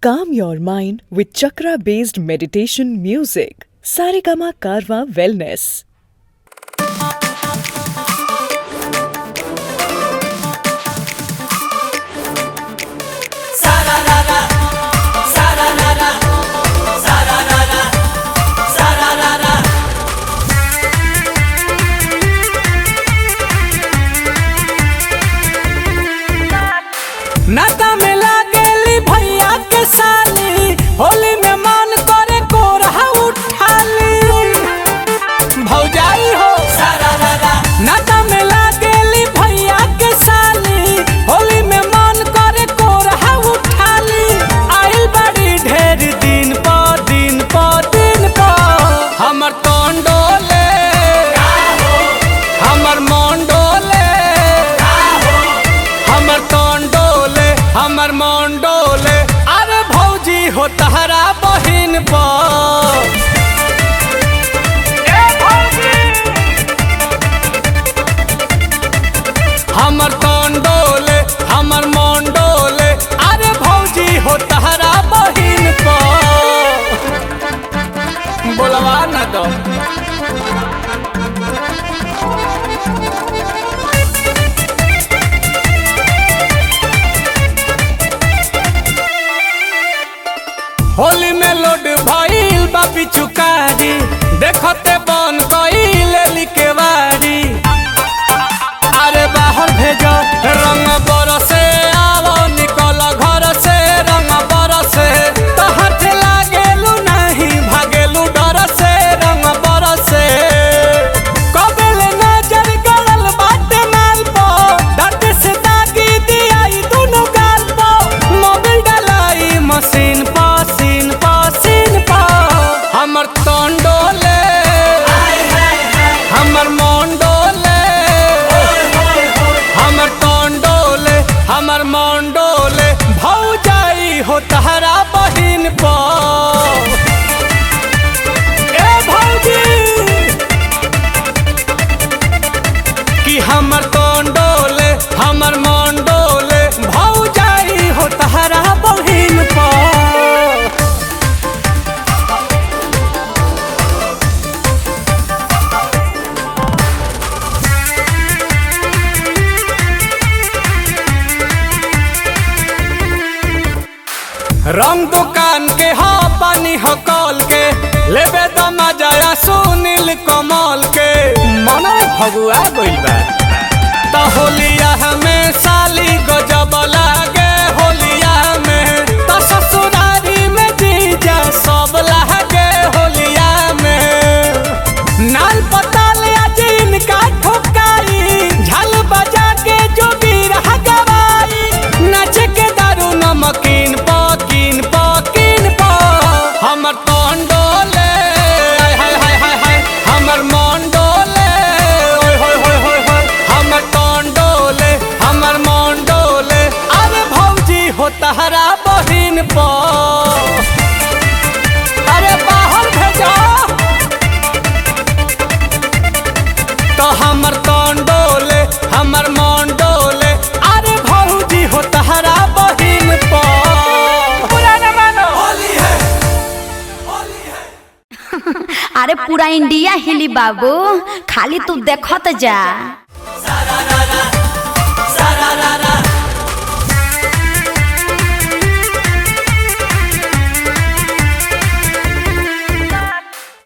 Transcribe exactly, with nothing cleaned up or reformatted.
Calm your mind with chakra-based meditation music. Saregama Karwa Wellness. नाता में लागेली भैया के साली, होली में मन करे कोरहा उठाली भौजाई हो सारा रारा। नाता में लागेली भैया के साली, होली में मन करे कोरहा उठाली। आइल बड़ी ढेर दिन प दिन प दिन प हमर टोंडोले हमर मोंडोले हमर टोंडोले हमर मोंडोले। अरे भौजी हो तहरा बहिन पर हमर टोंडोले हमर मोंडोले। अरे भौजी हो तहरा बहिन पर बोलवा न दो। होली में लोड भइल बा पिचुकारी, देखते बन गइल लिकेवारी। अरे बाहर भेजो रंग बरसे, आवो निकल घर से रंग बरसे। तो हाथ लागेलू नहीं भागेलू डर से रंग बरसे। कबेल नजर गड़ल बाटे माल पो, डट से दागी दियाई दुनु गाल पो। मोबिल डलाई मशीन पो हमर टोंडोले हमर मोंडोले हमर टोंडोले हमर मोंडोले। भौजाई हो तहरा बहिन पर ए भौजी कि हमर टोंडोले हमर मोंडोले। भौजाई हो तहरा बहिन पर। रंग दुकान के हा पानी हो कॉल के, लेबे तो मजा सुनील कमल के। मन भगुआ गइल बा तो होलिया में साली गजब लागे। होलिया में तो ससुरारी में जीजा सब लागे। होलिया में नाल पताल आज इनका ठोकाई, झाल बजा के जो बीरा गवाई। नाचे के दारू नमकीन पकीन पकीन प हमर टोंडोले हाय हाय हाय हाय हमर मोंडोले ओय होय होय होय होय हमर टोंडोले हमर मोंडोले। अरे भौजी हो तहरा बहिन पर। अरे बाहर भेजो तो हमर टोंडोले हमर मोंडोले। अरे भौजी हो तहरा बहिन पर। अरे पूरा इंडिया हिली बाबू, खाली तू देखत जा।